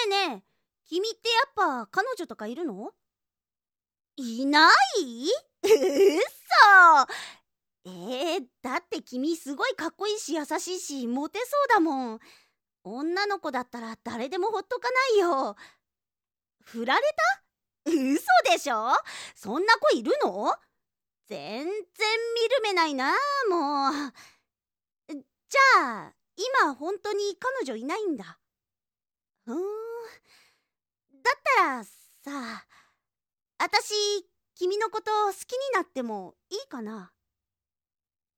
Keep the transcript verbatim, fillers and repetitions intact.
えねえ、君ってやっぱ彼女とかいるの？いない？うっそ。えー、だって君すごいかっこいいし優しいしモテそうだもん。女の子だったら誰でもほっとかないよ。振られた？嘘でしょ？そんな子いるの？全然見る目ないな、もう。じゃあ今本当に彼女いないんだ。ふーん。だったらさ、あたし君のこと好きになってもいいかな？